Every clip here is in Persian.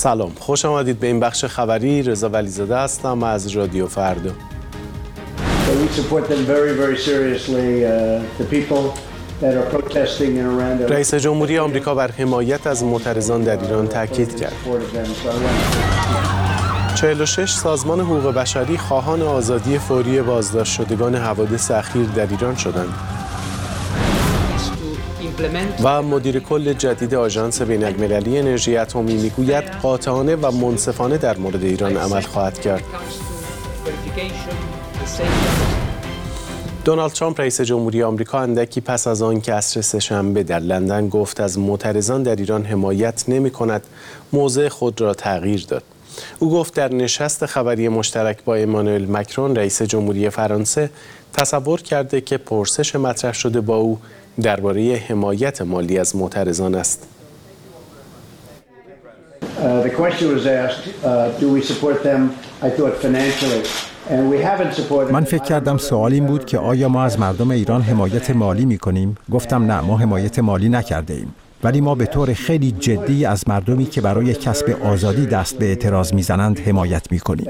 سلام، خوش آمدید به این بخش خبری. رضا ولیزاده هستم از رادیو فردا. رئیس جمهوری آمریکا بر حمایت از معترضان در ایران تاکید کرد. 46 سازمان حقوق بشری خواهان آزادی فوری بازداشت شدگان حوادث اخیر در ایران شدند. و مدیر کل جدید آژانس بین‌المللی انرژی اتمی میگوید قاطعانه و منصفانه در مورد ایران عمل خواهد کرد. دونالد ترامپ رئیس جمهوری آمریکا اندکی پس از آن که عصر سه‌شنبه در لندن گفت از معترضان در ایران حمایت نمی‌کند، موضع خود را تغییر داد. او گفت در نشست خبری مشترک با امانوئل مکرون رئیس جمهوری فرانسه تصور کرده که پرسش مطرح شده با او درباره حمایت مالی از معترضان است. من فکر کردم سوال این بود که آیا ما از مردم ایران حمایت مالی می‌کنیم؟ گفتم نه، ما حمایت مالی نکرده ایم. ولی ما به طور خیلی جدی از مردمی که برای کسب آزادی دست به اعتراض می‌زنند حمایت می‌کنیم.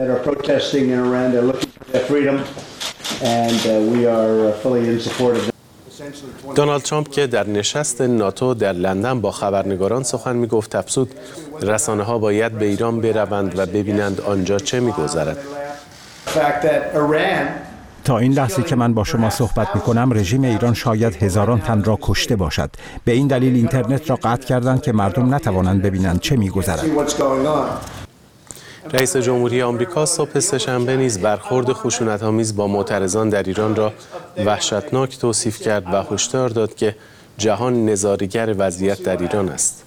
دونالد ترامپ که در نشست ناتو در لندن با خبرنگاران سخن می‌گفت افزود رسانه‌ها باید به ایران بروند و ببینند آنجا چه می‌گذرد. تا این لحظه که من با شما صحبت می‌کنم رژیم ایران شاید هزاران تن را کشته باشد. به این دلیل اینترنت را قطع کردند که مردم نتوانند ببینند چه می‌گذرد. رئیس جمهوری آمریکا صبح سه‌شنبه نیز برخورد خشونت‌آمیز با معترضان در ایران را وحشتناک توصیف کرد و هشدار داد که جهان نظاره‌گر وضعیت در ایران است.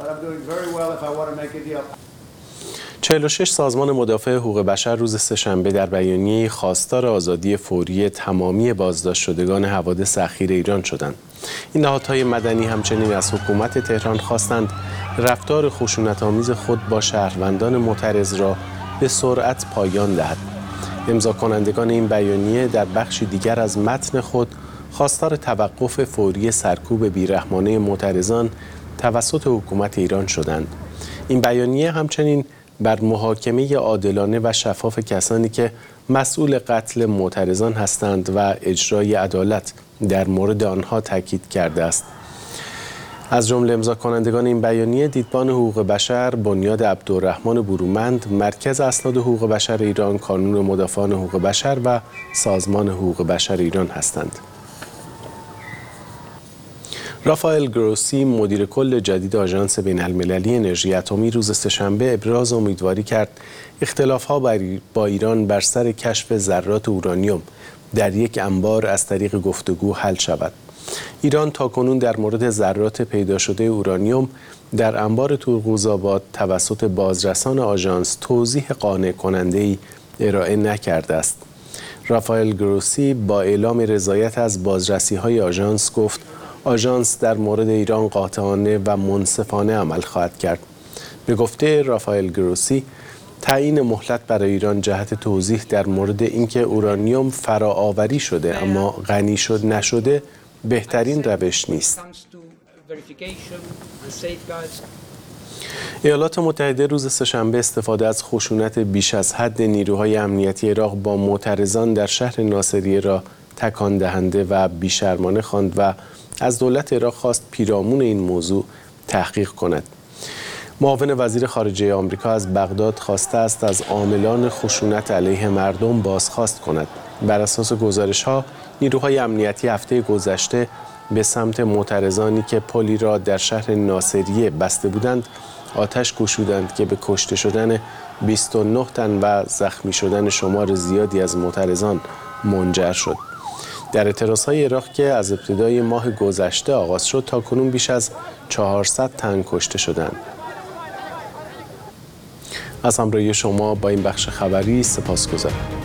46 سازمان مدافع حقوق بشر روز سه‌شنبه در بیانیه‌ای خواستار آزادی فوری تمامی بازداشت شدگان حوادث اخیر ایران شدند. این نهادهای مدنی همچنین از حکومت تهران خواستند رفتار خشونت‌آمیز خود با شهروندان معترض را به سرعت پایان دهد. امضا کنندگان این بیانیه در بخشی دیگر از متن خود خواستار توقف فوری سرکوب بیرحمانه معترضان توسط حکومت ایران شدند. این بیانیه همچنین بر محاکمه عادلانه و شفاف کسانی که مسئول قتل معترضان هستند و اجرای عدالت در مورد آنها تاکید کرده است. از جمله امضا کنندگان این بیانیه دیدبان حقوق بشر، بنیاد عبدالرحمن برومند، مرکز اسناد حقوق بشر ایران، کانون مدافعان حقوق بشر و سازمان حقوق بشر ایران هستند. رافائل گروسی مدیر کل جدید آژانس بین‌المللی انرژی اتمی روز سه‌شنبه ابراز امیدواری کرد اختلاف‌ها با ایران بر سر کشف ذرات اورانیوم در یک انبار از طریق گفتگو حل شود. ایران تاکنون در مورد ذرات پیدا شده اورانیوم در انبار تورغوزآباد توسط بازرسان آژانس توضیح قانع کننده‌ای ارائه نکرده است. رافائل گروسی با اعلام رضایت از بازرسی‌های آژانس گفت آژانس در مورد ایران قاطعانه و منصفانه عمل خواهد کرد. به گفته رافائل گروسی، تعیین مهلت برای ایران جهت توضیح در مورد اینکه اورانیوم فراآوری شده اما غنی شد نشده بهترین روش نیست. ایالات متحده روز سه‌شنبه استفاده از خشونت بیش از حد نیروهای امنیتی عراق با معترضان در شهر ناصریه را تکان دهنده و بی‌شرمانه خواند و از دولت عراق خواست پیرامون این موضوع تحقیق کند. معاون وزیر خارجه آمریکا از بغداد خواسته است از عاملان خشونت علیه مردم بازخواست کند. بر اساس گزارش‌ها، نیروهای امنیتی هفته گذشته به سمت معترضانی که پلی را در شهر ناصریه بسته بودند، آتش گشودند که به کشته شدن 29 تن و زخمی شدن شمار زیادی از معترضان منجر شد. در اعتراضهای عراق که از ابتدای ماه گذشته آغاز شد تاکنون بیش از 400 تن کشته شدند. از همراهی شما با این بخش خبری سپاسگزارم.